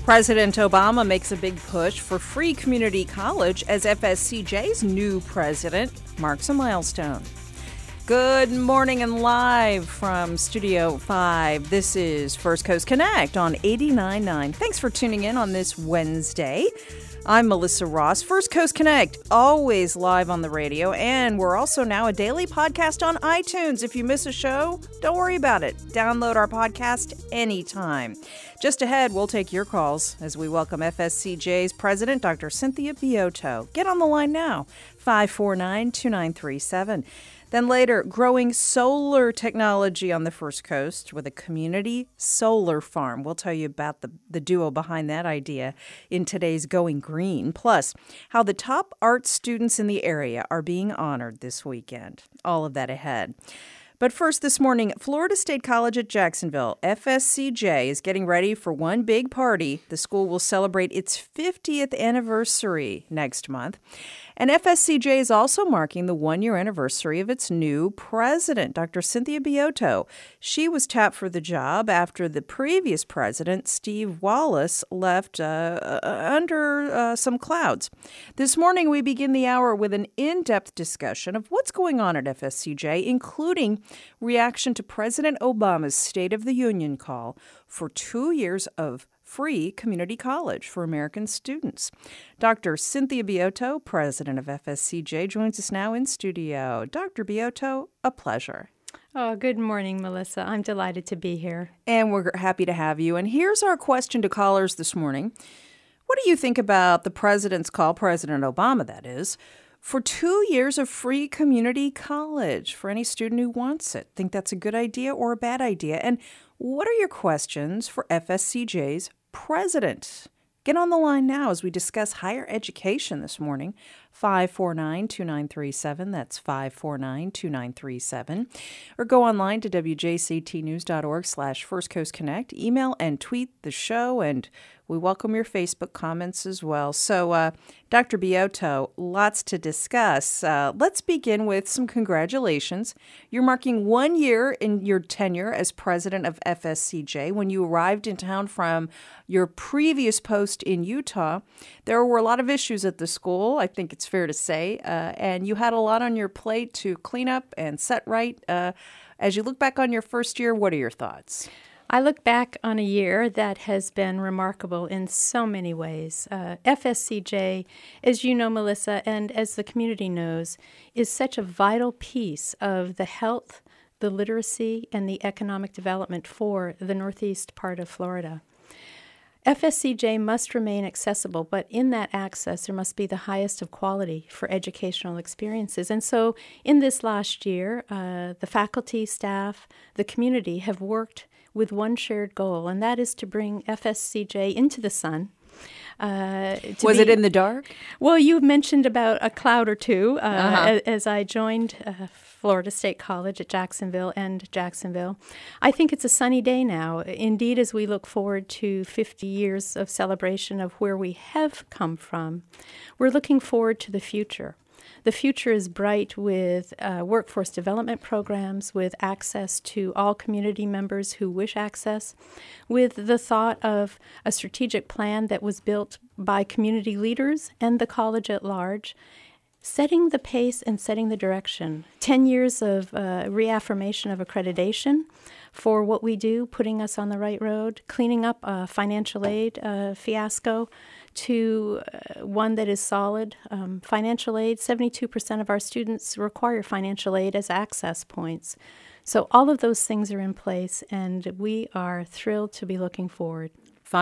President Obama makes a big push for free community college as FSCJ's new president marks a milestone. Good morning and live from Studio 5. This is First Coast Connect on 89.9. Thanks for tuning in on this Wednesday. I'm Melissa Ross. First Coast Connect, always live on the radio, and we're also now a daily podcast on iTunes. If you miss a show, don't worry about it. Download our podcast anytime. Just ahead, we'll take your calls as we welcome FSCJ's president, Dr. Cynthia Biotto. Get on the line now, 549-2937. Then later, growing solar technology on the First Coast with a community solar farm. We'll tell you about the duo behind that idea in today's Going Green. Plus, how the top art students in the area are being honored this weekend. All of that ahead. But first this morning, Florida State College at Jacksonville, FSCJ, is getting ready for one big party. The school will celebrate its 50th anniversary next month. And FSCJ is also marking the one-year anniversary of its new president, Dr. Cynthia Biotto. She was tapped for the job after the previous president, Steve Wallace, left under some clouds. This morning, we begin the hour with an in-depth discussion of what's going on at FSCJ, including reaction to President Obama's State of the Union call for 2 years of free community college for American students. Dr. Cynthia Biotto, president of FSCJ, joins us now in studio. Dr. Biotto, a pleasure. Oh, good morning, Melissa. I'm delighted to be here. And we're happy to have you. And here's our question to callers this morning. What do you think about the president's call, President Obama, that is, for 2 years of free community college for any student who wants it? Think that's a good idea or a bad idea? And what are your questions for FSCJ's president? Get on the line now as we discuss higher education this morning. 549-2937. That's 549-2937. Or go online to wjctnews.org/First Coast Connect. Email and tweet the show, and we welcome your Facebook comments as well. So, Dr. Biotto, lots to discuss. Let's begin with some congratulations. You're marking 1 year in your tenure as president of FSCJ. When you arrived in town from your previous post in Utah, there were a lot of issues at the school, I think it's fair to say, and you had a lot on your plate to clean up and set right. As you look back on your first year, what are your thoughts? I look back on a year that has been remarkable in so many ways. FSCJ, as you know, Melissa, and as the community knows, is such a vital piece of the health, the literacy, and the economic development for the northeast part of Florida. FSCJ must remain accessible, but in that access, there must be the highest of quality for educational experiences. And so in this last year, the faculty, staff, the community have worked with one shared goal, and that is to bring FSCJ into the sun. Was it in the dark? Well, you mentioned about a cloud or two as I joined Florida State College at Jacksonville. I think it's a sunny day now. Indeed, as we look forward to 50 years of celebration of where we have come from, we're looking forward to the future. The future is bright with workforce development programs, with access to all community members who wish access, with the thought of a strategic plan that was built by community leaders and the college at large, setting the pace and setting the direction. 10 years of reaffirmation of accreditation for what we do, putting us on the right road, cleaning up a financial aid fiasco to one that is solid. Financial aid, 72% of our students require financial aid as access points. So all of those things are in place, and we are thrilled to be looking forward.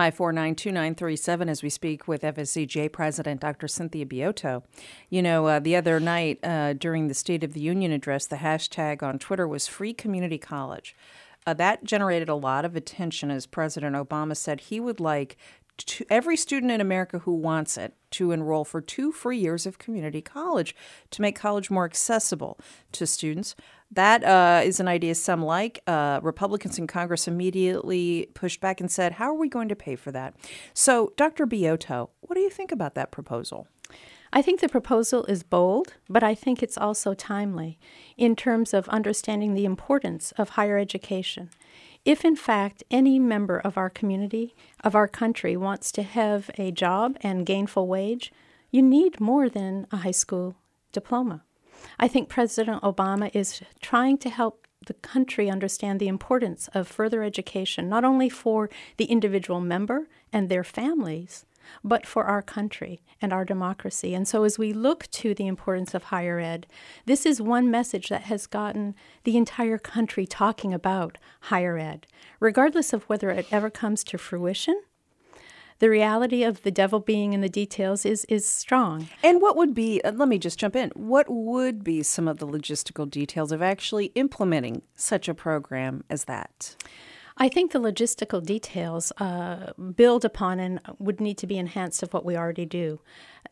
549-2937 as we speak with FSCJ President Dr. Cynthia Biotto. You know, the other night during the State of the Union address, the hashtag on Twitter was Free Community College. That generated a lot of attention as President Obama said he would like every student in America who wants it to enroll for 2 free years of community college to make college more accessible to students. That is an idea some like. Republicans in Congress immediately pushed back and said, how are we going to pay for that? So, Dr. Biotto, what do you think about that proposal? I think the proposal is bold, but I think it's also timely in terms of understanding the importance of higher education. If, in fact, any member of our community, of our country, wants to have a job and gainful wage, you need more than a high school diploma. I think President Obama is trying to help the country understand the importance of further education, not only for the individual member and their families, but for our country and our democracy. And so as we look to the importance of higher ed, this is one message that has gotten the entire country talking about higher ed. Regardless of whether it ever comes to fruition, the reality of the devil being in the details is strong. And what would be, let me just jump in, what would be some of the logistical details of actually implementing such a program as that? I think the logistical details build upon and would need to be enhanced of what we already do.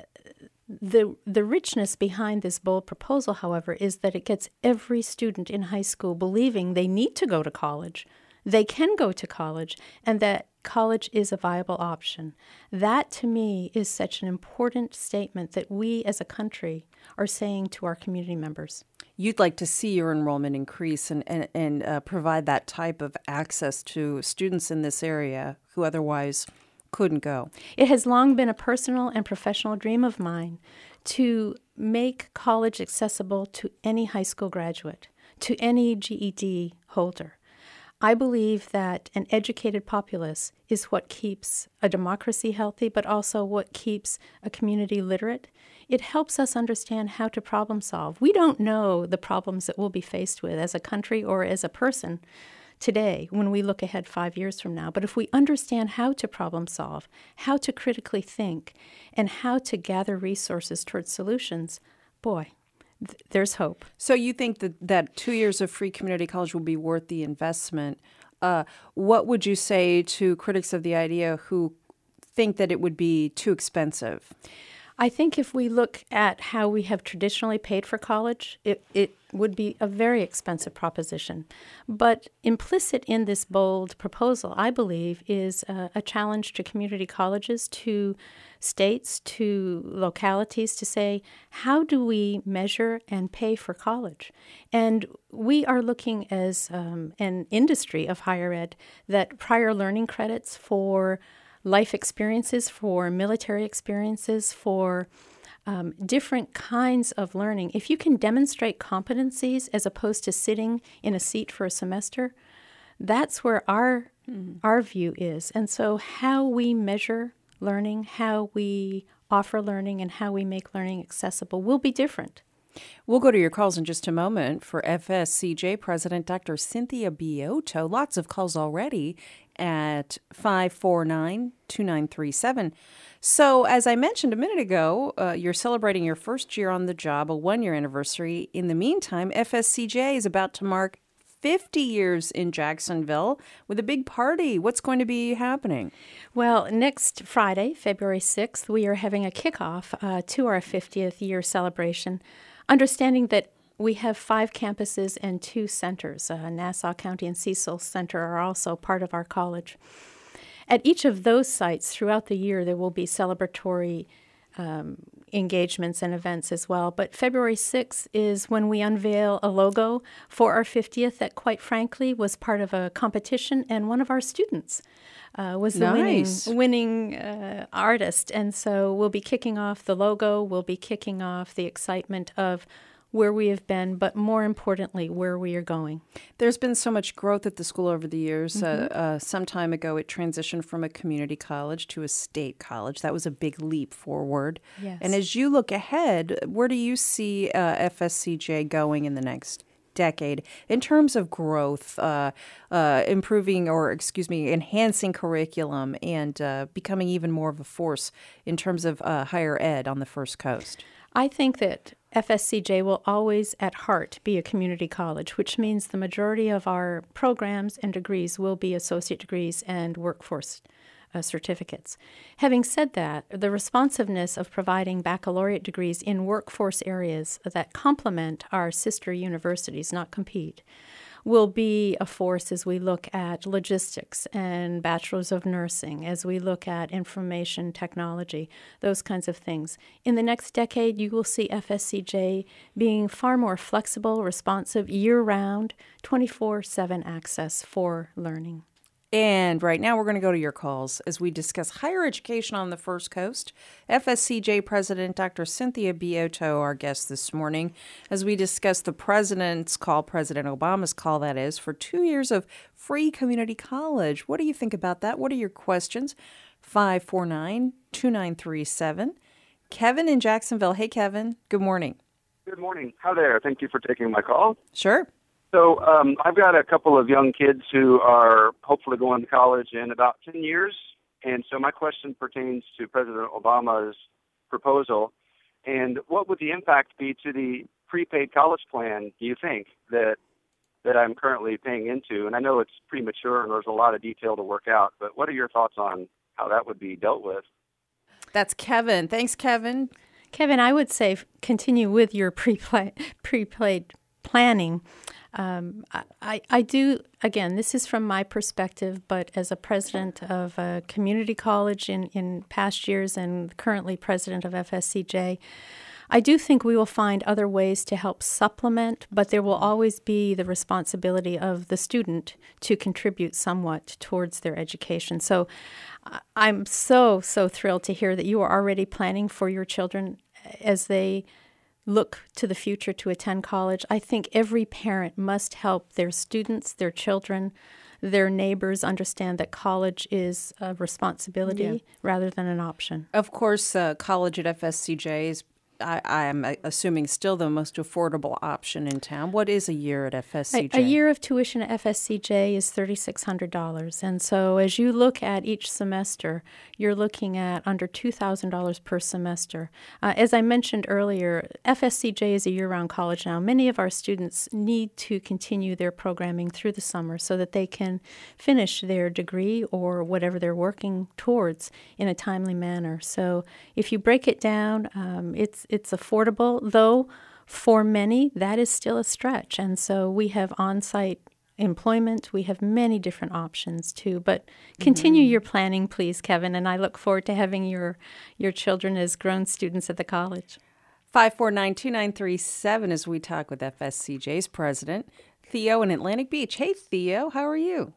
The richness behind this bold proposal, however, is that it gets every student in high school believing they need to go to college, they can go to college, and that college is a viable option. That, to me, is such an important statement that we as a country are saying to our community members. You'd like to see your enrollment increase and provide that type of access to students in this area who otherwise couldn't go. It has long been a personal and professional dream of mine to make college accessible to any high school graduate, to any GED holder. I believe that an educated populace is what keeps a democracy healthy, but also what keeps a community literate. It helps us understand how to problem solve. We don't know the problems that we'll be faced with as a country or as a person today when we look ahead 5 years from now. But if we understand how to problem solve, how to critically think, and how to gather resources towards solutions, boy, there's hope. So you think that 2 years of free community college will be worth the investment. What would you say to critics of the idea who think that it would be too expensive? I think if we look at how we have traditionally paid for college, it would be a very expensive proposition. But implicit in this bold proposal, I believe, is a challenge to community colleges, to states, to localities to say, how do we measure and pay for college? And we are looking as an industry of higher ed that prior learning credits for life experiences, for military experiences, for different kinds of learning. If you can demonstrate competencies as opposed to sitting in a seat for a semester, that's where our view is. And so how we measure learning, how we offer learning, and how we make learning accessible will be different. We'll go to your calls in just a moment. For FSCJ President Dr. Cynthia Biotto, lots of calls already at 549-2937. So as I mentioned a minute ago, you're celebrating your first year on the job, a 1-year anniversary. In the meantime, FSCJ is about to mark 50 years in Jacksonville with a big party. What's going to be happening? Well, next Friday, February 6th, we are having a kickoff to our 50th year celebration, understanding that we have 5 campuses and 2 centers. Nassau County and Cecil Center are also part of our college. At each of those sites throughout the year, there will be celebratory engagements and events as well. But February 6th is when we unveil a logo for our 50th that, quite frankly, was part of a competition, and one of our students was the winning artist. And so we'll be kicking off the logo, we'll be kicking off the excitement of where we have been, but more importantly, where we are going. There's been so much growth at the school over the years. Some time ago, it transitioned from a community college to a state college. That was a big leap forward. Yes. And as you look ahead, where do you see FSCJ going in the next decade in terms of growth, enhancing curriculum and becoming even more of a force in terms of higher ed on the First Coast? I think that FSCJ will always at heart be a community college, which means the majority of our programs and degrees will be associate degrees and workforce certificates. Having said that, the responsiveness of providing baccalaureate degrees in workforce areas that complement our sister universities, not compete, will be a force as we look at logistics and bachelors of nursing, as we look at information technology, those kinds of things. In the next decade, you will see FSCJ being far more flexible, responsive, year-round, 24/7 access for learning. And right now we're going to go to your calls as we discuss higher education on the First Coast. FSCJ President Dr. Cynthia Biotto, our guest this morning, as we discuss the president's call, President Obama's call, that is, for 2 years of free community college. What do you think about that? What are your questions? 549-2937. Kevin in Jacksonville. Hey, Kevin. Good morning. Good morning. Hi there. Thank you for taking my call. Sure. So I've got a couple of young kids who are hopefully going to college in about 10 years. And so my question pertains to President Obama's proposal. And what would the impact be to the prepaid college plan, do you think, that I'm currently paying into? And I know it's premature and there's a lot of detail to work out, but what are your thoughts on how that would be dealt with? That's Kevin. Thanks, Kevin. Kevin, I would say continue with your prepaid planning. I do, again, this is from my perspective, but as a president of a community college in past years and currently president of FSCJ, I do think we will find other ways to help supplement, but there will always be the responsibility of the student to contribute somewhat towards their education. So I'm so thrilled to hear that you are already planning for your children as they look to the future to attend college. I think every parent must help their students, their children, their neighbors understand that college is a responsibility rather than an option. Of course, college at FSCJ is, I am assuming, still the most affordable option in town. What is a year at FSCJ? A year of tuition at FSCJ is $3,600. And so as you look at each semester, you're looking at under $2,000 per semester. As I mentioned earlier, FSCJ is a year-round college now. Many of our students need to continue their programming through the summer so that they can finish their degree or whatever they're working towards in a timely manner. So if you break it down, it's affordable, though for many that is still a stretch. And so we have on-site employment. We have many different options too. But continue your planning, please, Kevin, and I look forward to having your children as grown students at the college. 549-2937 as we talk with FSCJ's president, Theo in Atlantic Beach. Hey, Theo, how are you?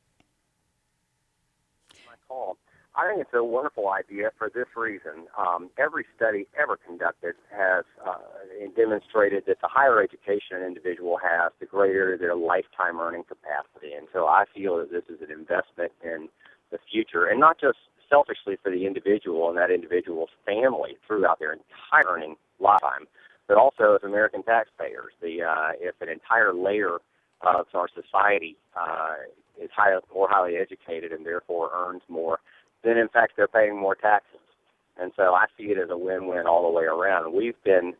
My call. I think it's a wonderful idea for this reason. Every study ever conducted has demonstrated that the higher education an individual has, the greater their lifetime earning capacity. And so I feel that this is an investment in the future, and not just selfishly for the individual and that individual's family throughout their entire earning lifetime, but also as American taxpayers. If an entire layer of our society is more highly educated and therefore earns more, then in fact they're paying more taxes. And so I see it as a win-win all the way around. We've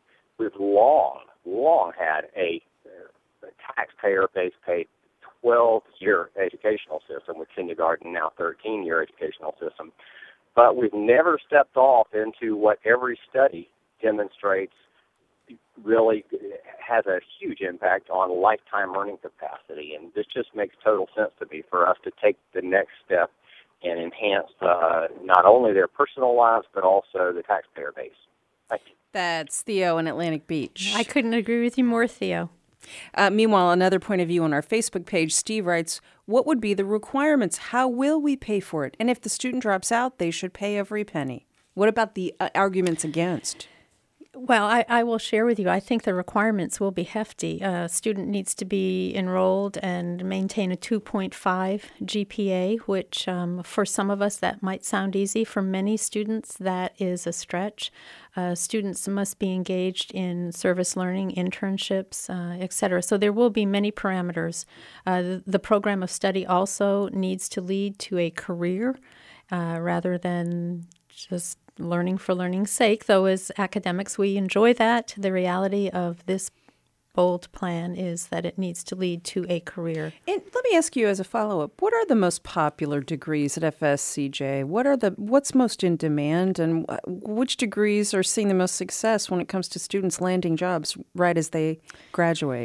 long had a taxpayer-based paid 12-year educational system with kindergarten, now 13-year educational system. But we've never stepped off into what every study demonstrates really has a huge impact on lifetime earning capacity. And this just makes total sense to me for us to take the next step and enhance not only their personal lives, but also the taxpayer base. Thank you. That's Theo in Atlantic Beach. I couldn't agree with you more, Theo. Meanwhile, another point of view on our Facebook page, Steve writes, what would be the requirements? How will we pay for it? And if the student drops out, they should pay every penny. What about the arguments against? Well, I will share with you, I think the requirements will be hefty. A student needs to be enrolled and maintain a 2.5 GPA, which for some of us that might sound easy. For many students, that is a stretch. Students must be engaged in service learning, internships, et cetera. So there will be many parameters. The program of study also needs to lead to a career rather than just learning for learning's sake, though as academics we enjoy that. The reality of this bold plan is that it needs to lead to a career. And let me ask you as a follow-up, what are the most popular degrees at FSCJ? What's most in demand, and which degrees are seeing the most success when it comes to students landing jobs right as they graduate?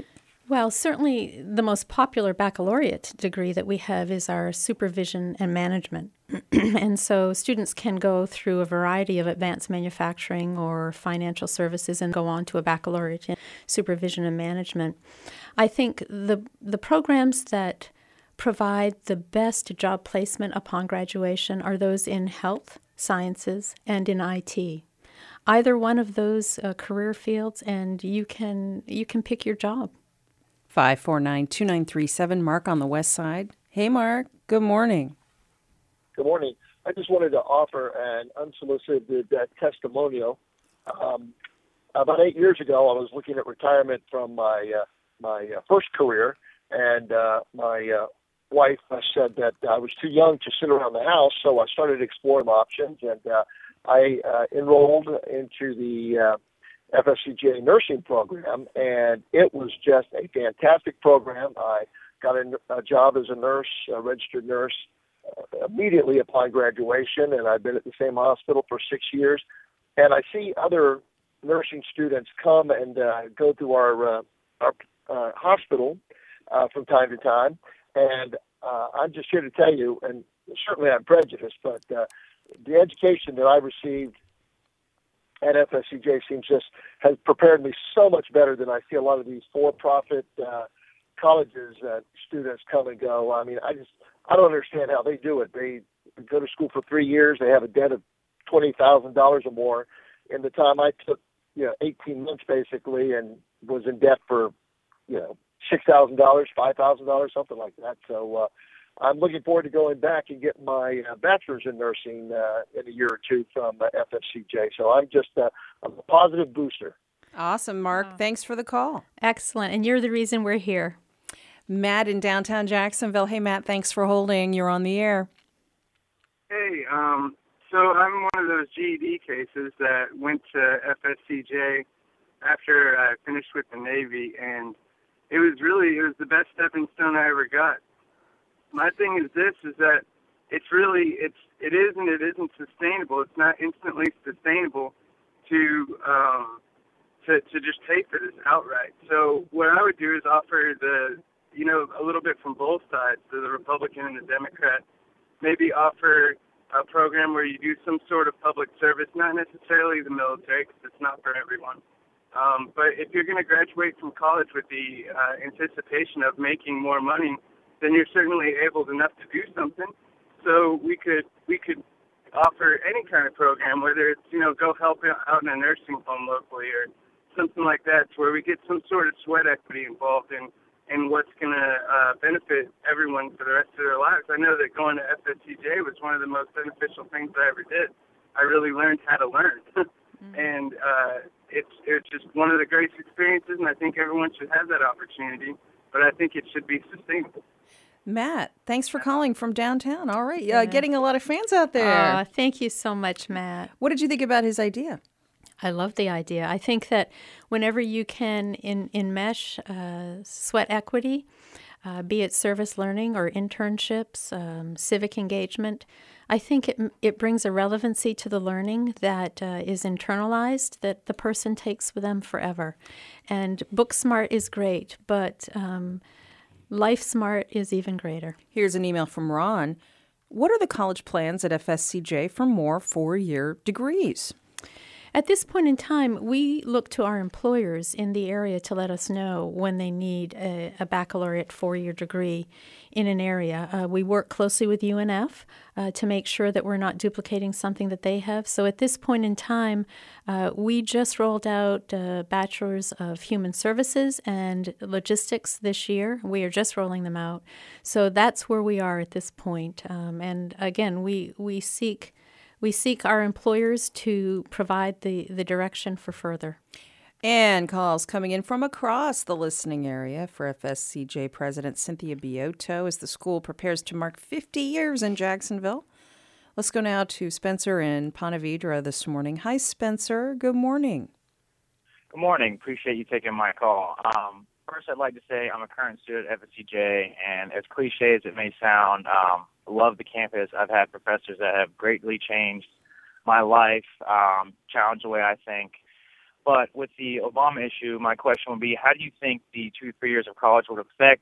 Well, certainly the most popular baccalaureate degree that we have is our supervision and management. And so students can go through a variety of advanced manufacturing or financial services and go on to a baccalaureate in supervision and management. I think the programs that provide the best job placement upon graduation are those in health sciences and in IT. Either one of those career fields, and you can pick your job. 549-2937, Mark on the west side. Hey, Mark. Good morning. Good morning. I just wanted to offer an unsolicited testimonial. About 8 years ago, I was looking at retirement from my first career, and my wife said that I was too young to sit around the house, so I started exploring options, and I enrolled into the FSCJ nursing program, and it was just a fantastic program. I got a job as a nurse, a registered nurse, immediately upon graduation, and I've been at the same hospital for 6 years. And I see other nursing students come and go through our hospital from time to time, and I'm just here to tell you, and certainly I'm prejudiced, but the education that I received at FSCJ has prepared me so much better than I see a lot of these for-profit colleges that students come and go. I mean, I don't understand how they do it. They go to school for 3 years. They have a debt of $20,000 or more. In the time I took, 18 months basically, and was in debt for, $6,000, $5,000, something like that. So I'm looking forward to going back and getting my bachelor's in nursing in a year or two from FSCJ. So I'm just I'm a positive booster. Awesome, Mark. Wow. Thanks for the call. Excellent. And you're the reason we're here. Matt in downtown Jacksonville. Hey, Matt, thanks for holding. You're on the air. Hey, so I'm one of those GED cases that went to FSCJ after I finished with the Navy, and it was the best stepping stone I ever got. My thing is that it is and it isn't sustainable. It's not instantly sustainable to just pay for this outright. So what I would do is offer a little bit from both sides, the Republican and the Democrat, maybe offer a program where you do some sort of public service, not necessarily the military, because it's not for everyone. But if you're going to graduate from college with the anticipation of making more money, then you're certainly able enough to do something. So we could offer any kind of program, whether it's, go help out in a nursing home locally or something like that, to where we get some sort of sweat equity involved in what's going to benefit everyone for the rest of their lives. I know that going to FSCJ was one of the most beneficial things I ever did. I really learned how to learn. And it's just one of the greatest experiences, and I think everyone should have that opportunity, but I think it should be sustainable. Matt, thanks for calling from downtown. All right. Getting a lot of fans out there. Thank you so much, Matt. What did you think about his idea? I love the idea. I think that whenever you can enmesh sweat equity, be it service learning or internships, civic engagement, I think it brings a relevancy to the learning that is internalized, that the person takes with them forever. And book smart is great, but life smart is even greater. Here's an email from Ron. What are the college plans at FSCJ for more 4-year degrees? At this point in time, we look to our employers in the area to let us know when they need a baccalaureate 4-year degree in an area. We work closely with UNF to make sure that we're not duplicating something that they have. So at this point in time, we just rolled out Bachelors of Human Services and Logistics this year. We are just rolling them out. So that's where we are at this point. And again, we seek our employers to provide the direction for further. And calls coming in from across the listening area for FSCJ President Cynthia Biotto as the school prepares to mark 50 years in Jacksonville. Let's go now to Spencer in Ponte Vedra this morning. Hi, Spencer. Good morning. Good morning. Appreciate you taking my call. First, I'd like to say I'm a current student at FSCJ, and as cliche as it may sound, love the campus. I've had professors that have greatly changed my life, challenged the way I think. But with the Obama issue, my question would be, how do you think the 2-3 years of college would affect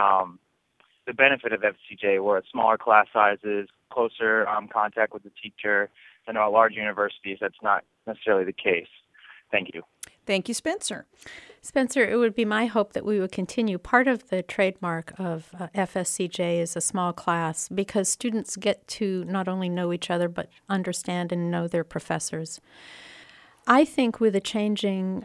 the benefit of FSCJ, where it's smaller class sizes, closer contact with the teacher? I know at large universities that's not necessarily the case. Thank you. Thank you, Spencer. Spencer, it would be my hope that we would continue. Part of the trademark of FSCJ is a small class, because students get to not only know each other but understand and know their professors. I think with the changing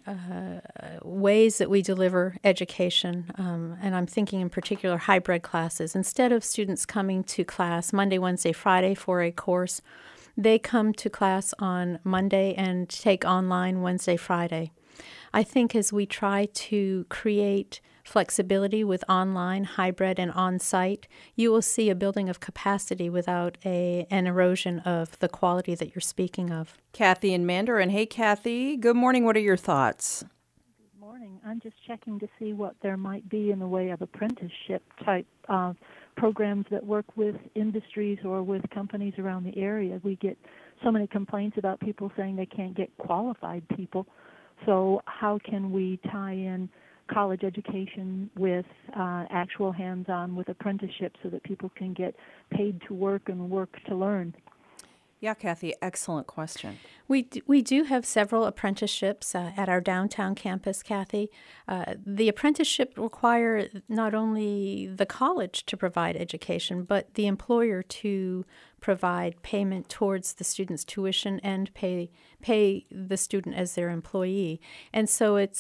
ways that we deliver education, and I'm thinking in particular hybrid classes, instead of students coming to class Monday, Wednesday, Friday for a course, they come to class on Monday and take online Wednesday, Friday. I think as we try to create flexibility with online, hybrid, and on-site, you will see a building of capacity without an erosion of the quality that you're speaking of. Kathy in Mandarin. Hey, Kathy. Good morning. What are your thoughts? Good morning. I'm just checking to see what there might be in the way of apprenticeship-type programs that work with industries or with companies around the area. We get so many complaints about people saying they can't get qualified people. So how can we tie in college education with actual hands-on with apprenticeships so that people can get paid to work and work to learn? Yeah, Kathy, excellent question. We do have several apprenticeships at our downtown campus, Kathy. The apprenticeship require not only the college to provide education, but the employer to provide payment towards the student's tuition and pay the student as their employee. And so it's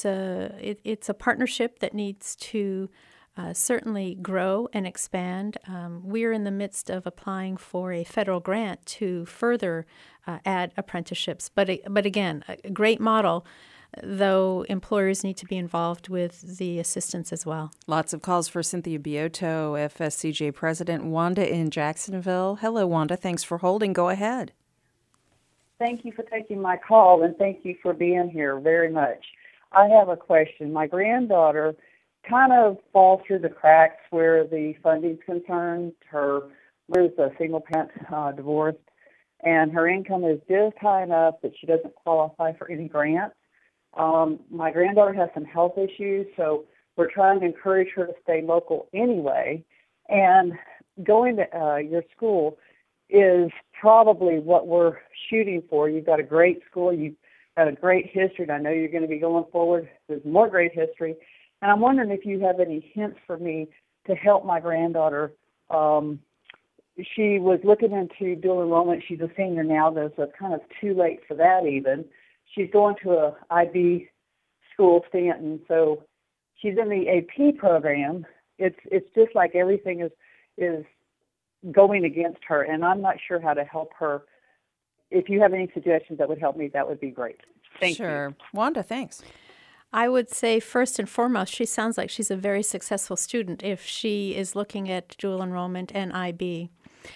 a partnership that needs to certainly grow and expand. We're in the midst of applying for a federal grant to further add apprenticeships. But again, a great model, though employers need to be involved with the assistance as well. Lots of calls for Cynthia Biotto, FSCJ President. Wanda in Jacksonville. Hello, Wanda. Thanks for holding. Go ahead. Thank you for taking my call, and thank you for being here very much. I have a question. My granddaughter kind of falls through the cracks where the funding's concerned. Her mother's a single parent, divorced, and her income is just high enough that she doesn't qualify for any grants. My granddaughter has some health issues, so we're trying to encourage her to stay local anyway. And going to your school is probably what we're shooting for. You've got a great school. You've got a great history, and I know you're going to be going forward with more great history. And I'm wondering if you have any hints for me to help my granddaughter. She was looking into dual enrollment. She's a senior now, though, so it's kind of too late for that even. She's going to a IB school, Stanton, so she's in the AP program. It's just like everything is going against her, and I'm not sure how to help her. If you have any suggestions that would help me, that would be great. Thank you. Sure. Wanda, thanks. I would say first and foremost, she sounds like she's a very successful student if she is looking at dual enrollment and IB,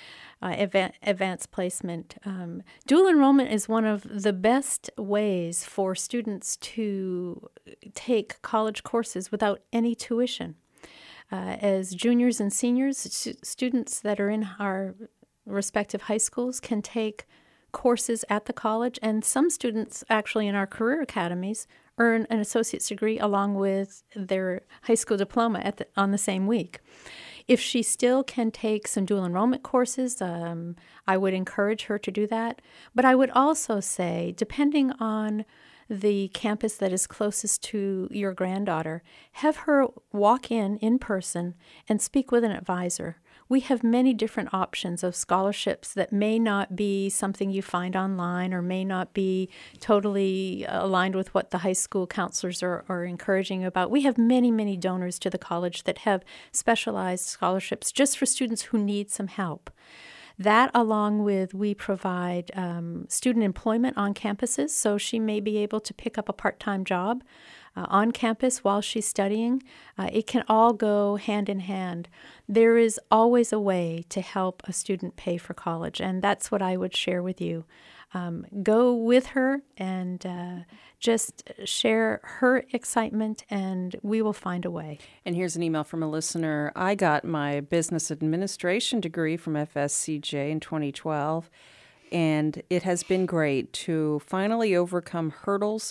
advanced placement. Dual enrollment is one of the best ways for students to take college courses without any tuition. As juniors and seniors, students that are in our respective high schools can take courses at the college, and some students actually in our career academies earn an associate's degree along with their high school diploma on the same week. If she still can take some dual enrollment courses, I would encourage her to do that. But I would also say, depending on the campus that is closest to your granddaughter, have her walk in person and speak with an advisor. We have many different options of scholarships that may not be something you find online or may not be totally aligned with what the high school counselors are encouraging about. We have many, many donors to the college that have specialized scholarships just for students who need some help. That, along with we provide student employment on campuses, so she may be able to pick up a part-time job on campus while she's studying. It can all go hand in hand. There is always a way to help a student pay for college, and that's what I would share with you. Go with her and just share her excitement, and we will find a way. And here's an email from a listener. I got my business administration degree from FSCJ in 2012, and it has been great to finally overcome hurdles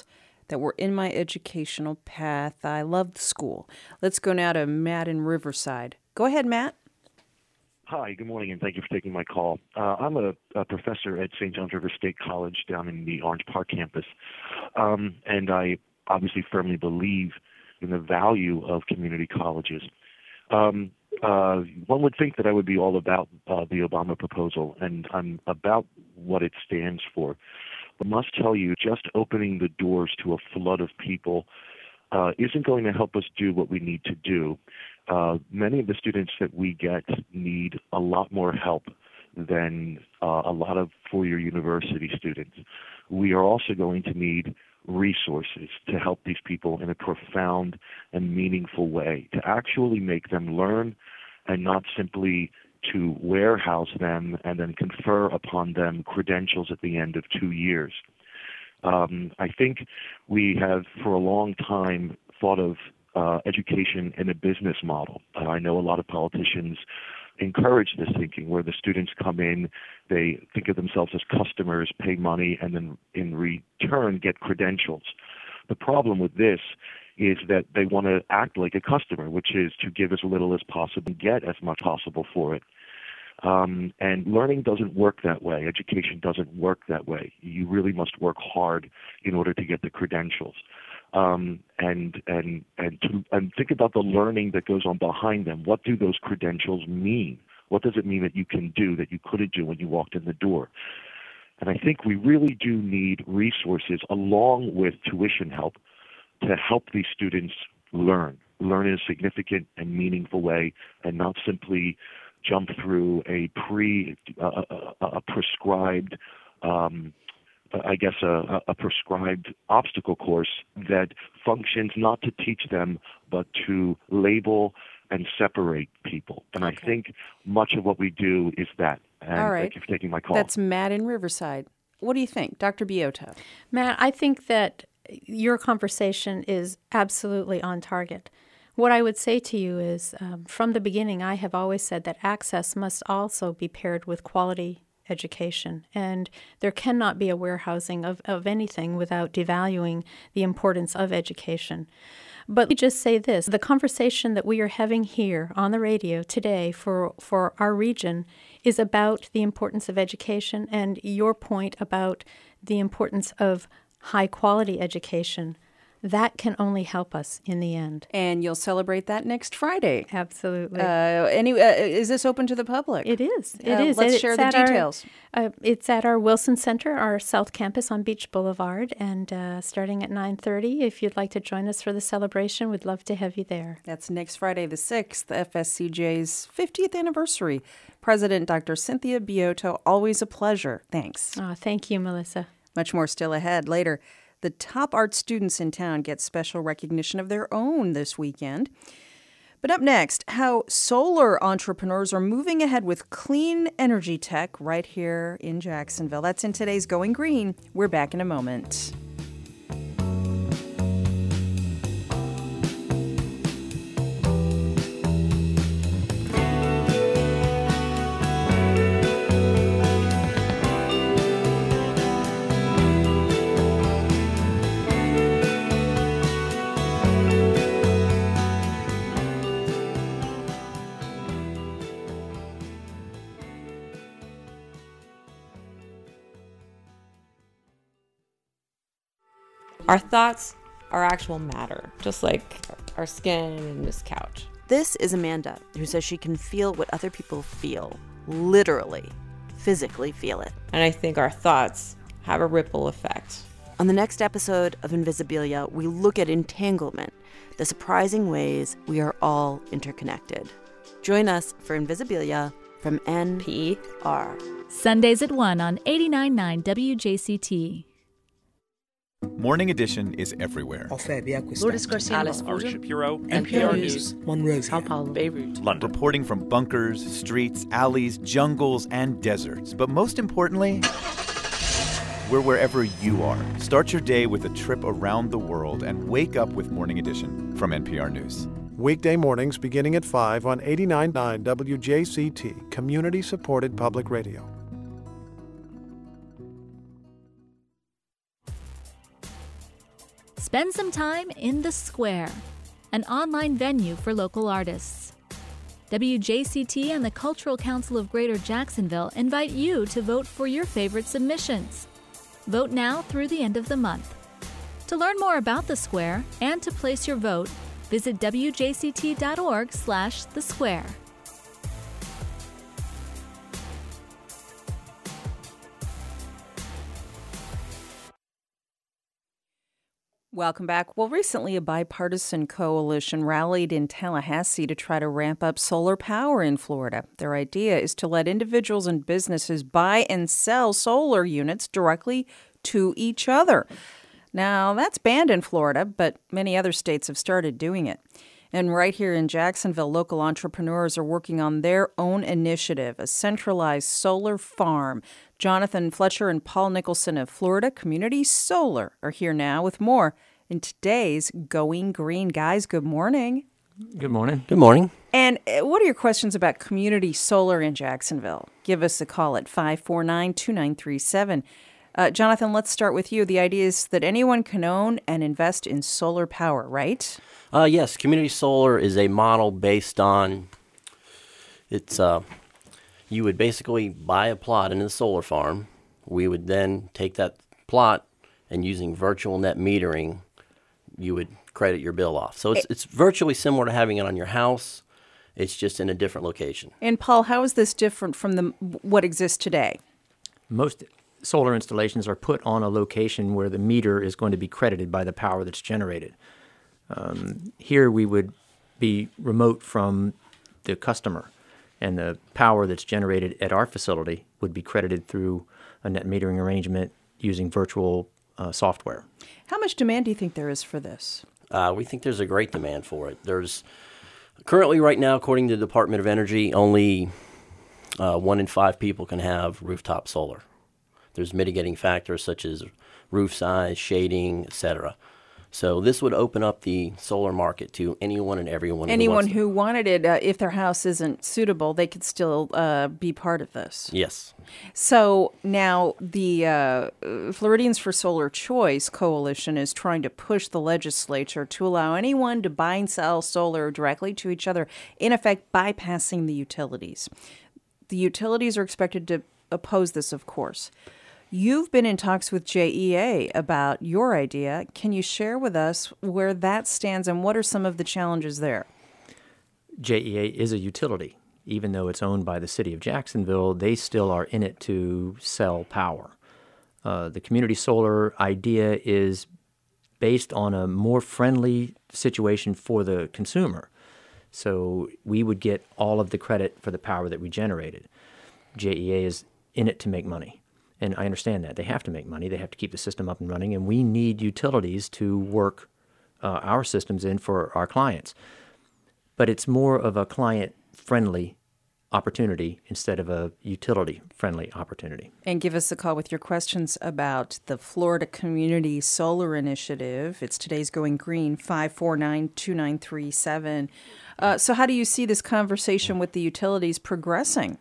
that were in my educational path. I loved school. Let's go now to Matt in Riverside. Go ahead, Matt. Hi, good morning, and thank you for taking my call. I'm a professor at St. John's River State College down in the Orange Park campus, and I obviously firmly believe in the value of community colleges. One would think that I would be all about the Obama proposal, and I'm about what it stands for. But I must tell you, just opening the doors to a flood of people isn't going to help us do what we need to do. Many of the students that we get need a lot more help than a lot of four-year university students. We are also going to need resources to help these people in a profound and meaningful way, to actually make them learn and not simply to warehouse them and then confer upon them credentials at the end of 2 years. I think we have for a long time thought of education in a business model. I know a lot of politicians encourage this thinking where the students come in, they think of themselves as customers, pay money, and then in return get credentials. The problem with this is that they want to act like a customer, which is to give as little as possible and get as much possible for it. And learning doesn't work that way. Education doesn't work that way. You really must work hard in order to get the credentials. And think about the learning that goes on behind them. What do those credentials mean? What does it mean that you can do that you couldn't do when you walked in the door? And I think we really do need resources along with tuition help to help these students learn in a significant and meaningful way, and not simply jump through a prescribed a prescribed obstacle course that functions not to teach them, but to label and separate people. And I think much of what we do is that. And all right. Thank you for taking my call. That's Matt in Riverside. What do you think, Dr. Bioto? Matt, I think that your conversation is absolutely on target. What I would say to you is, from the beginning, I have always said that access must also be paired with quality education, and there cannot be a warehousing of anything without devaluing the importance of education. But let me just say this, the conversation that we are having here on the radio today for our region is about the importance of education, and your point about the importance of high-quality education. That can only help us in the end. And you'll celebrate that next Friday. Absolutely. Is this open to the public? It is. It is. Let's share the details. It's at our Wilson Center, our South Campus on Beach Boulevard, and starting at 9:30. If you'd like to join us for the celebration, we'd love to have you there. That's next Friday the 6th, FSCJ's 50th anniversary. President Dr. Cynthia Bioto, always a pleasure. Thanks. Oh, thank you, Melissa. Much more still ahead later. The top art students in town get special recognition of their own this weekend. But up next, how solar entrepreneurs are moving ahead with clean energy tech right here in Jacksonville. That's in today's Going Green. We're back in a moment. Our thoughts are actual matter, just like our skin and this couch. This is Amanda, who says she can feel what other people feel. Literally, physically feel it. And I think our thoughts have a ripple effect. On the next episode of Invisibilia, we look at entanglement, the surprising ways we are all interconnected. Join us for Invisibilia from NPR. Sundays at 1 on 89.9 WJCT. Morning Edition is everywhere. Lourdes Garcia, Alice Shapiro, NPR News, Monrovia, Sao Paulo, Beirut, London. Reporting from bunkers, streets, alleys, jungles, and deserts. But most importantly, we're wherever you are. Start your day with a trip around the world and wake up with Morning Edition from NPR News. Weekday mornings beginning at 5 on 89.9 WJCT, community-supported public radio. Spend some time in The Square, an online venue for local artists. WJCT and the Cultural Council of Greater Jacksonville invite you to vote for your favorite submissions. Vote now through the end of the month. To learn more about The Square and to place your vote, visit wjct.org/thesquare. Welcome back. Well, recently a bipartisan coalition rallied in Tallahassee to try to ramp up solar power in Florida. Their idea is to let individuals and businesses buy and sell solar units directly to each other. Now, that's banned in Florida, but many other states have started doing it. And right here in Jacksonville, local entrepreneurs are working on their own initiative, a centralized solar farm. Jonathan Fletcher and Paul Nicholson of Florida Community Solar are here now with more in today's Going Green. Guys, good morning. Good morning. Good morning. And what are your questions about community solar in Jacksonville? Give us a call at 549-2937. Jonathan, let's start with you. The idea is that anyone can own and invest in solar power, right? Yes, community solar is a model based on, you would basically buy a plot in the solar farm. We would then take that plot and using virtual net metering, you would credit your bill off. So it's virtually similar to having it on your house. It's just in a different location. And Paul, how is this different from what exists today? Most solar installations are put on a location where the meter is going to be credited by the power that's generated. Here we would be remote from the customer, and the power that's generated at our facility would be credited through a net metering arrangement using virtual software. How much demand do you think there is for this? We think there's a great demand for it. There's currently right now, according to the Department of Energy, only 1 in 5 people can have rooftop solar. There's mitigating factors such as roof size, shading, etc. So this would open up the solar market to anyone and everyone. Anyone who wanted it, if their house isn't suitable, they could still be part of this. Yes. So now the Floridians for Solar Choice Coalition is trying to push the legislature to allow anyone to buy and sell solar directly to each other, in effect bypassing the utilities. The utilities are expected to oppose this, of course. You've been in talks with JEA about your idea. Can you share with us where that stands and what are some of the challenges there? JEA is a utility. Even though it's owned by the city of Jacksonville, they still are in it to sell power. The community solar idea is based on a more friendly situation for the consumer. So we would get all of the credit for the power that we generated. JEA is in it to make money. And I understand that. They have to make money. They have to keep the system up and running. And we need utilities to work our systems in for our clients. But it's more of a client-friendly opportunity instead of a utility-friendly opportunity. And give us a call with your questions about the Florida Community Solar Initiative. It's today's Going Green, 549-2937. So how do you see this conversation with the utilities progressing?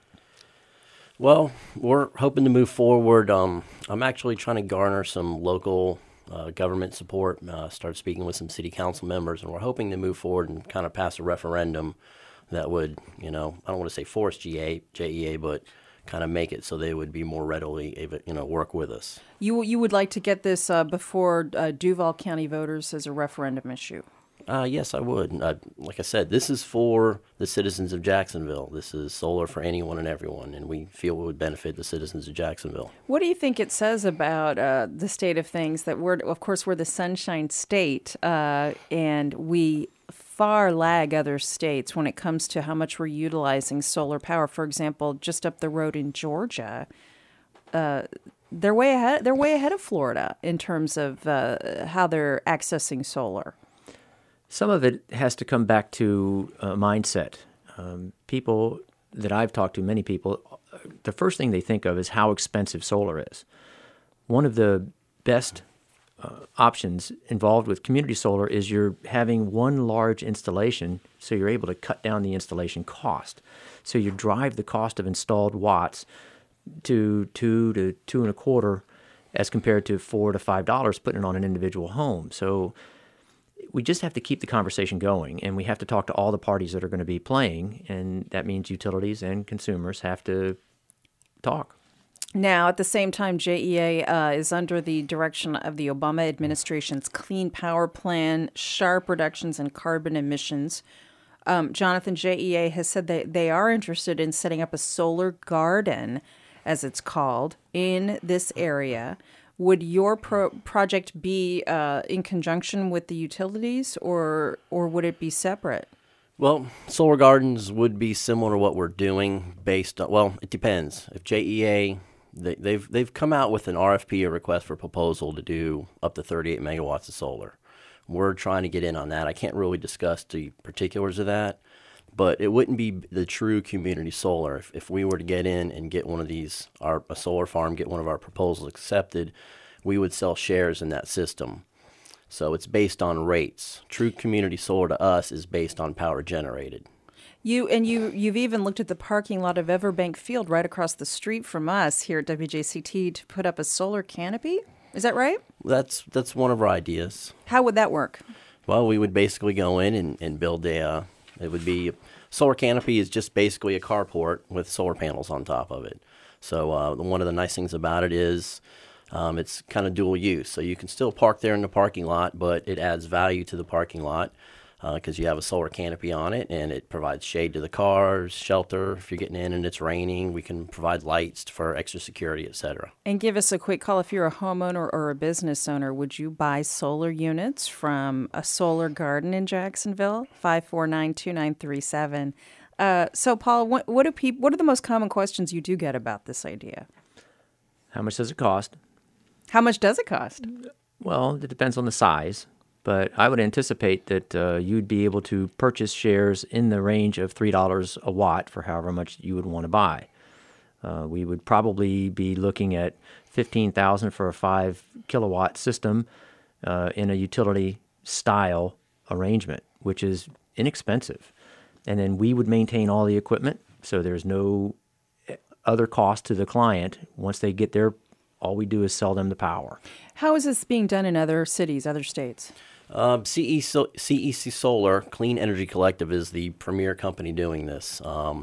Well, we're hoping to move forward. I'm actually trying to garner some local government support, start speaking with some city council members, and we're hoping to move forward and kind of pass a referendum that would, I don't want to say force JEA, but kind of make it so they would be more readily able, work with us. You would like to get this before Duval County voters as a referendum issue? Yes, I would. Like I said, this is for the citizens of Jacksonville. This is solar for anyone and everyone, and we feel it would benefit the citizens of Jacksonville. What do you think it says about the state of things that we're the Sunshine State, and we far lag other states when it comes to how much we're utilizing solar power? For example, just up the road in Georgia, they're way ahead. They're way ahead of Florida in terms of how they're accessing solar. Some of it has to come back to mindset. People that I've talked to, many people, the first thing they think of is how expensive solar is. One of the best options involved with community solar is you're having one large installation, so you're able to cut down the installation cost. So you drive the cost of installed watts to 2 to 2.25, as compared to $4 to $5 putting it on an individual home. So we just have to keep the conversation going, and we have to talk to all the parties that are going to be playing, and that means utilities and consumers have to talk. Now, at the same time, JEA is under the direction of the Obama administration's Clean Power Plan, sharp reductions in carbon emissions. Jonathan, JEA has said that they are interested in setting up a solar garden, as it's called, in this area. Would your project be in conjunction with the utilities, or would it be separate? Well, solar gardens would be similar to what we're doing based on, well, it depends. If JEA, they've come out with an RFP, a request for proposal, to do up to 38 megawatts of solar. We're trying to get in on that. I can't really discuss the particulars of that, but it wouldn't be the true community solar. If we were to get in and get one of these, a solar farm, get one of our proposals accepted, we would sell shares in that system. So it's based on rates. True community solar to us is based on power generated. You've even looked at the parking lot of Everbank Field right across the street from us here at WJCT to put up a solar canopy. Is that right? That's one of our ideas. How would that work? Well, we would basically go in and build it would be, solar canopy is just basically a carport with solar panels on top of it. So one of the nice things about it is it's kind of dual use. So you can still park there in the parking lot, but it adds value to the parking lot because you have a solar canopy on it, and it provides shade to the cars, shelter. If you're getting in and it's raining, we can provide lights for extra security, etc. And give us a quick call. If you're a homeowner or a business owner, would you buy solar units from a solar garden in Jacksonville? 549-2937. So, Paul, what are the most common questions you do get about this idea? How much does it cost? How much does it cost? Well, it depends on the size, but I would anticipate that you'd be able to purchase shares in the range of $3 a watt for however much you would want to buy. We would probably be looking at $15,000 for a 5 kilowatt system in a utility style arrangement, which is inexpensive. And then we would maintain all the equipment, so there's no other cost to the client. Once they get there, all we do is sell them the power. How is this being done in other cities, other states? CEC Solar, Clean Energy Collective, is the premier company doing this.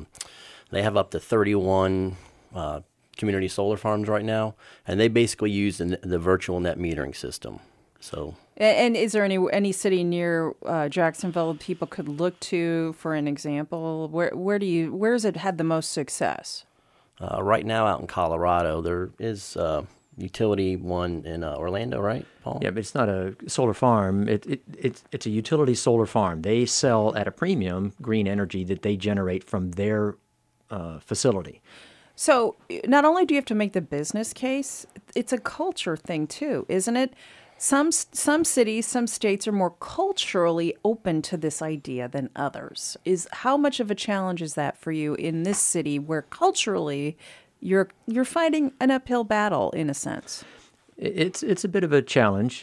They have up to 31 community solar farms right now, and they basically use the virtual net metering system. So. And is there any city near Jacksonville people could look to for an example? Where has it had the most success? Right now, out in Colorado, there is utility one in Orlando, right, Paul? Yeah, but it's not a solar farm. It's a utility solar farm. They sell at a premium green energy that they generate from their facility. So not only do you have to make the business case, it's a culture thing too, isn't it? Some cities, some states are more culturally open to this idea than others. How much of a challenge is that for you in this city where culturally you're fighting an uphill battle in a sense? It's a bit of a challenge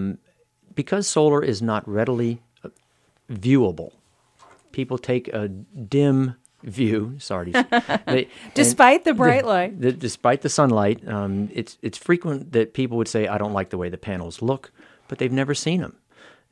because solar is not readily viewable. People take a dim view. Sorry, despite the bright light, despite the sunlight, it's frequent that people would say, "I don't like the way the panels look," but they've never seen them.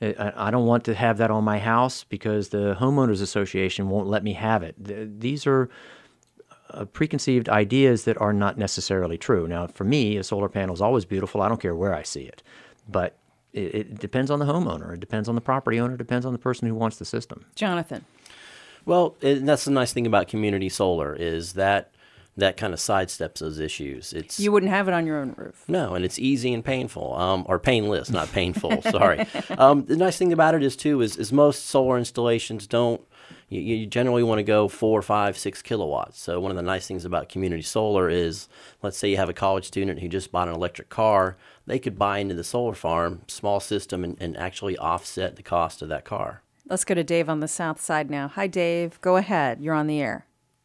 I don't want to have that on my house because the homeowners association won't let me have it. These are preconceived ideas that are not necessarily true. Now, for me, a solar panel is always beautiful. I don't care where I see it, but it depends on the homeowner. It depends on the property owner. It depends on the person who wants the system. Jonathan. Well, that's the nice thing about community solar is that kind of sidesteps those issues. You wouldn't have it on your own roof. No, and it's easy and painful, or painless, not painful. Sorry. The nice thing about it is most solar installations don't. You generally want to go 4, 5, 6 kilowatts. So one of the nice things about community solar is, let's say you have a college student who just bought an electric car, they could buy into the solar farm, small system, and actually offset the cost of that car. Let's go to Dave on the south side now. Hi, Dave. Go ahead. You're on the air.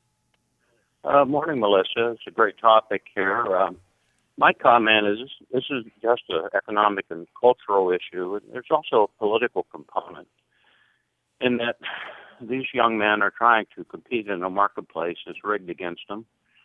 Morning, Melissa. It's a great topic here. My comment is this is just an economic and cultural issue. There's also a political component in that these young men are trying to compete in a marketplace that's rigged against them.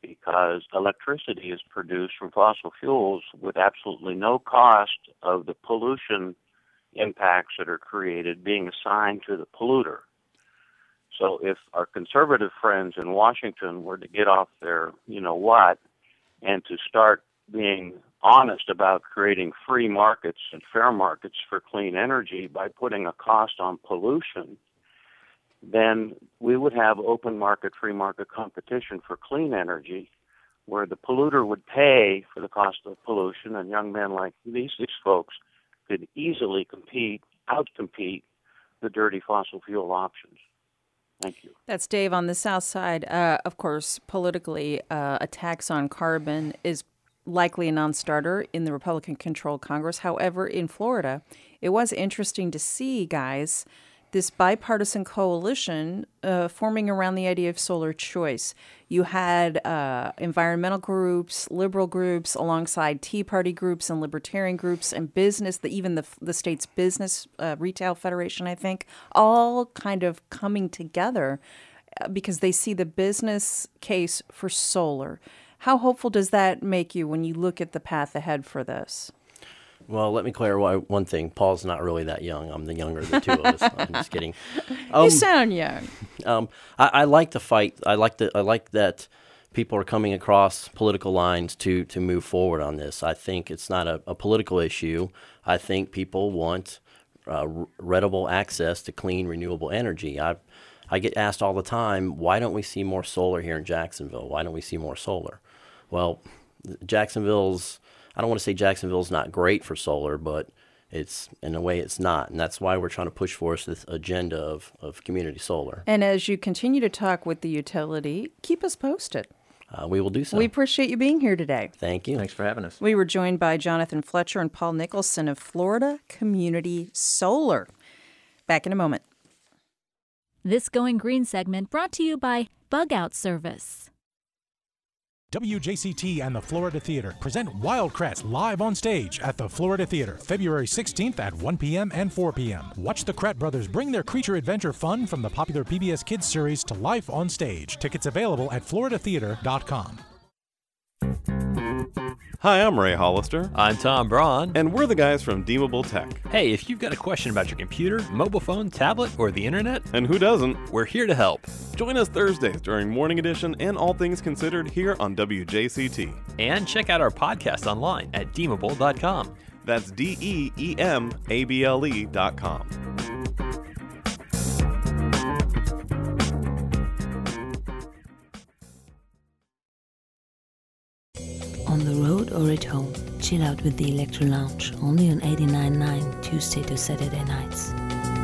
because electricity is produced from fossil fuels with absolutely no cost of the pollution impacts that are created being assigned to the polluter. So if our conservative friends in Washington were to get off their you-know-what and to start being honest about creating free markets and fair markets for clean energy by putting a cost on pollution, then we would have open market, free market competition for clean energy where the polluter would pay for the cost of pollution, and young men like these folks could easily outcompete the dirty fossil fuel options. Thank you. That's Dave on the South Side. Of course, politically, a tax on carbon is likely a non-starter in the Republican-controlled Congress. However, in Florida, it was interesting to see, guys, this bipartisan coalition forming around the idea of solar choice. You had environmental groups, liberal groups, alongside Tea Party groups and libertarian groups and business, even the state's business retail federation, I think, all kind of coming together because they see the business case for solar. How hopeful does that make you when you look at the path ahead for this? Well, let me clarify one thing. Paul's not really that young. I'm the younger of the two of us. I'm just kidding. You sound young. I like the fight. I like that people are coming across political lines to move forward on this. I think it's not a political issue. I think people want readable access to clean, renewable energy. I get asked all the time, why don't we see more solar here in Jacksonville? Why don't we see more solar? Well, I don't want to say Jacksonville's not great for solar, but in a way it's not. And that's why we're trying to push forward this agenda of community solar. And as you continue to talk with the utility, keep us posted. We will do so. We appreciate you being here today. Thank you. Thanks for having us. We were joined by Jonathan Fletcher and Paul Nicholson of Florida Community Solar. Back in a moment. This Going Green segment brought to you by Bug Out Service. WJCT and the Florida Theater present Wildcrats live on stage at the Florida Theater, February 16th at 1 p.m. and 4 p.m. Watch the Krat brothers bring their creature adventure fun from the popular PBS Kids series to life on stage. Tickets available at floridatheater.com. Hi, I'm Ray Hollister. I'm Tom Braun. And we're the guys from Deemable Tech. Hey, if you've got a question about your computer, mobile phone, tablet, or the internet, and who doesn't, we're here to help. Join us Thursdays during Morning Edition and All Things Considered here on WJCT. And check out our podcast online at Deemable.com. That's DEEMABLE.com. On the road or at home, chill out with the Electro Lounge, only on 89.9 Tuesday to Saturday nights.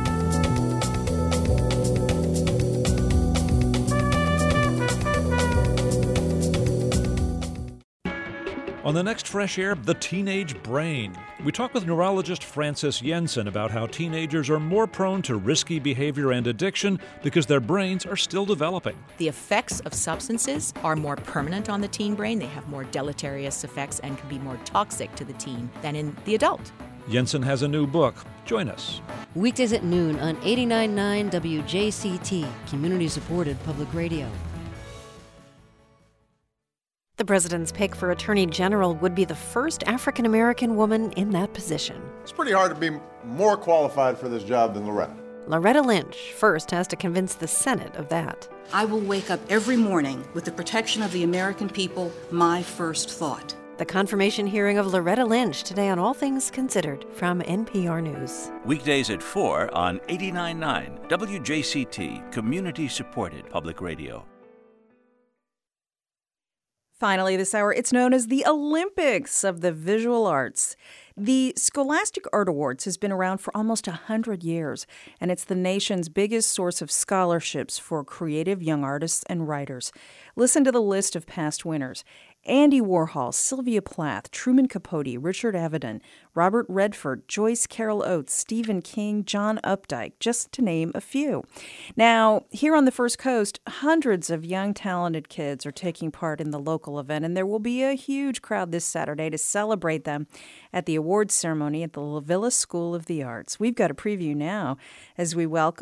On the next Fresh Air, the teenage brain. We talk with neurologist Frances Jensen about how teenagers are more prone to risky behavior and addiction because their brains are still developing. The effects of substances are more permanent on the teen brain. They have more deleterious effects and can be more toxic to the teen than in the adult. Jensen has a new book. Join us. Weekdays at noon on 89.9 WJCT, community-supported public radio. The president's pick for Attorney General would be the first African-American woman in that position. It's pretty hard to be more qualified for this job than Loretta. Loretta Lynch first has to convince the Senate of that. I will wake up every morning with the protection of the American people, my first thought. The confirmation hearing of Loretta Lynch today on All Things Considered from NPR News. Weekdays at 4 on 89.9 WJCT, community-supported public radio. Finally this hour, it's known as the Olympics of the Visual Arts. The Scholastic Art Awards has been around for almost 100 years, and it's the nation's biggest source of scholarships for creative young artists and writers. Listen to the list of past winners. Andy Warhol, Sylvia Plath, Truman Capote, Richard Avedon, Robert Redford, Joyce Carol Oates, Stephen King, John Updike, just to name a few. Now, here on the First Coast, hundreds of young, talented kids are taking part in the local event, and there will be a huge crowd this Saturday to celebrate them at the awards ceremony at the La Villa School of the Arts. We've got a preview now as we welcome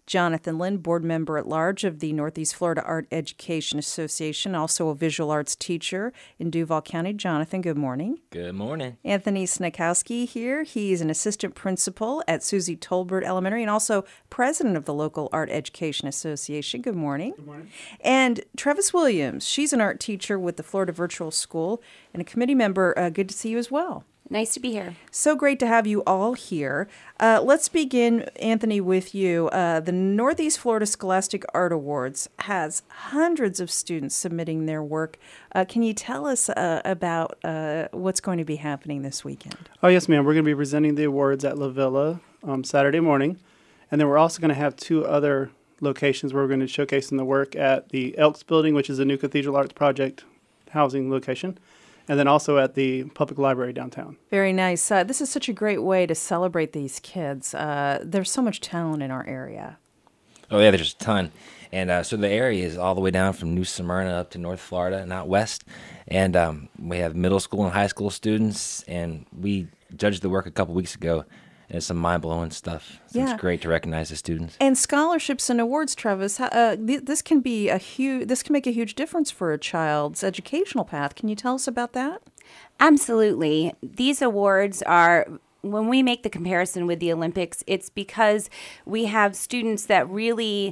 Jonathan Lynn, board member at large of the Northeast Florida Art Education Association, also a visual arts teacher in Duval County. Jonathan, good morning. Good morning. Anthony Snikowski here. He's an assistant principal at Susie Tolbert Elementary and also president of the local Art Education Association. Good morning. Good morning. And Travis Williams. She's an art teacher with the Florida Virtual School and a committee member. Good to see you as well. Nice to be here. So great to have you all here. Let's begin, Anthony, with you. The Northeast Florida Scholastic Art Awards has hundreds of students submitting their work. Can you tell us about what's going to be happening this weekend? Oh, yes, ma'am. We're going to be presenting the awards at La Villa Saturday morning. And then we're also going to have two other locations where we're going to showcase the work at the Elks Building, which is a new Cathedral Arts Project housing location, and then also at the public library downtown. Very nice. This is such a great way to celebrate these kids. There's so much talent in our area. Oh, yeah, there's a ton. And so the area is all the way down from New Smyrna up to North Florida and out west. And we have middle school and high school students, and we judged the work a couple weeks ago. And it's some mind-blowing stuff. So Yeah. It's great to recognize the students. And scholarships and awards, Travis, this can make a huge difference for a child's educational path. Can you tell us about that? Absolutely. These awards are, when we make the comparison with the Olympics, it's because we have students that really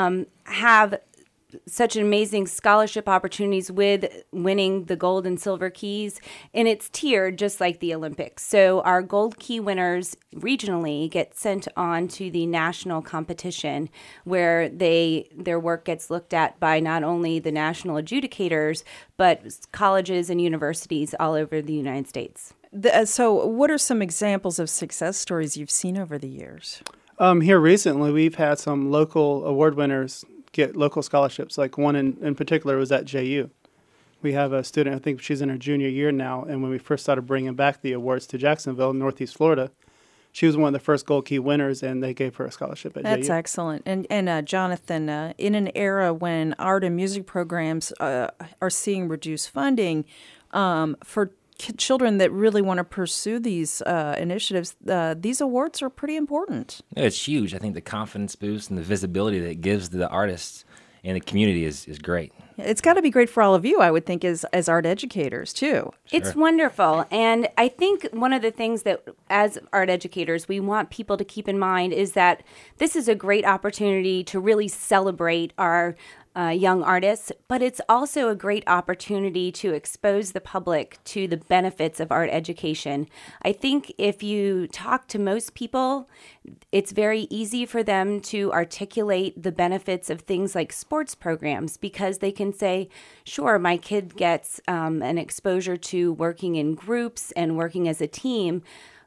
have such amazing scholarship opportunities with winning the gold and silver keys, and it's tiered just like the Olympics. So our gold key winners regionally get sent on to the national competition where their work gets looked at by not only the national adjudicators, but colleges and universities all over the United States. So what are some examples of success stories you've seen over the years? Here recently, we've had some local award winners get local scholarships. Like one in particular was at JU. We have a student, I think she's in her junior year now, and when we first started bringing back the awards to Jacksonville, Northeast Florida, she was one of the first Gold Key winners, and they gave her a scholarship at JU. That's excellent. And Jonathan, in an era when art and music programs are seeing reduced funding for children that really want to pursue these initiatives, these awards are pretty important. Yeah, it's huge. I think the confidence boost and the visibility that it gives to the artists and the community is great. It's got to be great for all of you, I would think, as art educators, too. It's wonderful. And I think one of the things that, as art educators, we want people to keep in mind is that this is a great opportunity to really celebrate our young artists, but it's also a great opportunity to expose the public to the benefits of art education. I think if you talk to most people, it's very easy for them to articulate the benefits of things like sports programs because they can say, sure, my kid gets an exposure to working in groups and working as a team.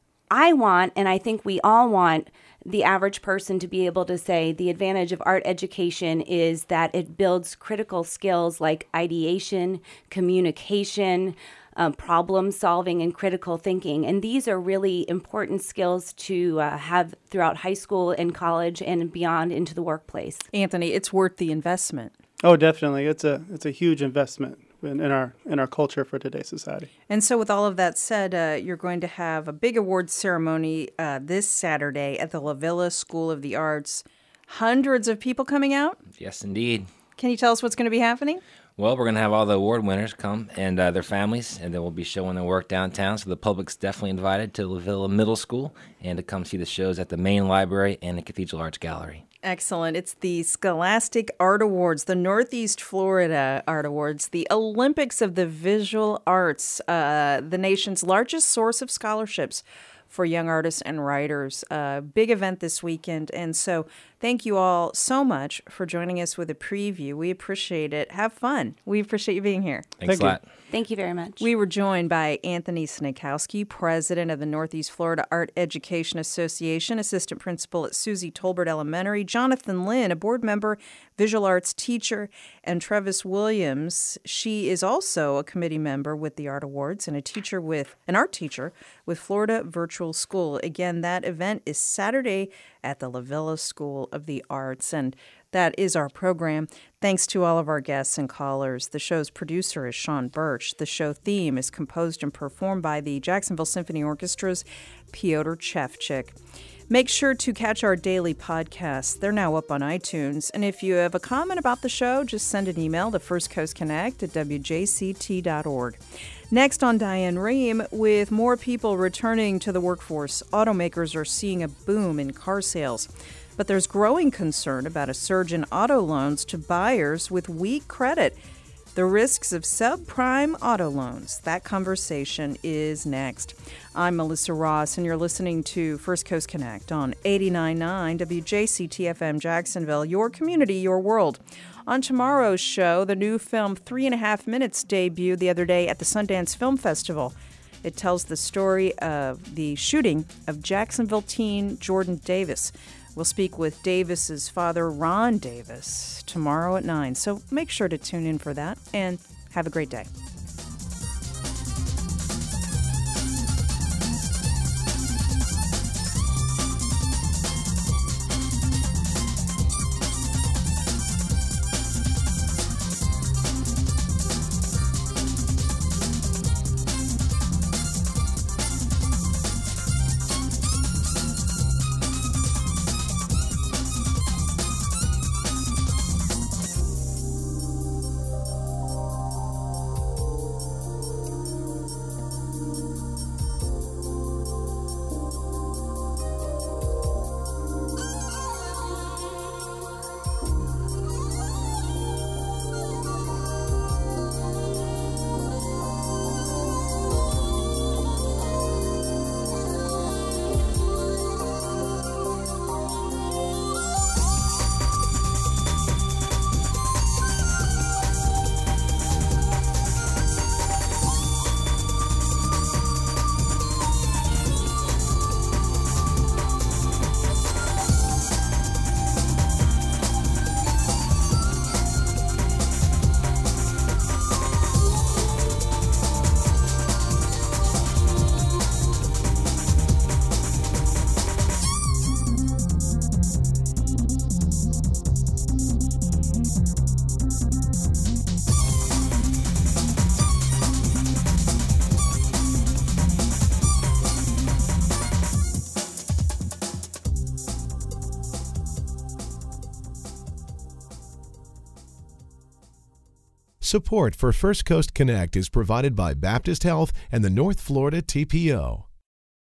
I want, and I think we all want, the average person to be able to say the advantage of art education is that it builds critical skills like ideation, communication, problem solving, and critical thinking. And these are really important skills to have throughout high school and college and beyond into the workplace. Anthony, it's worth the investment. Oh, definitely. It's a huge investment in our culture for today's society. And so with all of that said, you're going to have a big awards ceremony this Saturday at the La Villa School of the Arts. Hundreds of people coming out? Yes, indeed. Can you tell us what's going to be happening? Well, we're going to have all the award winners come and their families, and then we'll be showing their work downtown. So the public's definitely invited to La Villa Middle School and to come see the shows at the main library and the Cathedral Arts Gallery. Excellent. It's the Scholastic Art Awards, the Northeast Florida Art Awards, the Olympics of the Visual Arts, the nation's largest source of scholarships for young artists and writers. Big event this weekend. And so thank you all so much for joining us with a preview. We appreciate it. Have fun. We appreciate you being here. Thanks a lot. Thank you very much. We were joined by Anthony Snikowski, president of the Northeast Florida Art Education Association, assistant principal at Susie Tolbert Elementary, Jonathan Lynn, a board member, visual arts teacher, and Travis Williams. She is also a committee member with the Art Awards and an art teacher with Florida Virtual School. Again, that event is Saturday at the La Villa School of the Arts. And that is our program. Thanks to all of our guests and callers. The show's producer is Sean Birch. The show theme is composed and performed by the Jacksonville Symphony Orchestra's Piotr Chevchik. Make sure to catch our daily podcasts. They're now up on iTunes. And if you have a comment about the show, just send an email to firstcoastconnect@wjct.org. Next on Diane Rehm, with more people returning to the workforce, automakers are seeing a boom in car sales. But there's growing concern about a surge in auto loans to buyers with weak credit. The risks of subprime auto loans. That conversation is next. I'm Melissa Ross, and you're listening to First Coast Connect on 89.9 WJCT-FM Jacksonville, your community, your world. On tomorrow's show, the new film 3.5 Minutes debuted the other day at the Sundance Film Festival. It tells the story of the shooting of Jacksonville teen Jordan Davis. We'll speak with Davis's father, Ron Davis, tomorrow at 9. So make sure to tune in for that, and have a great day. Support for First Coast Connect is provided by Baptist Health and the North Florida TPO.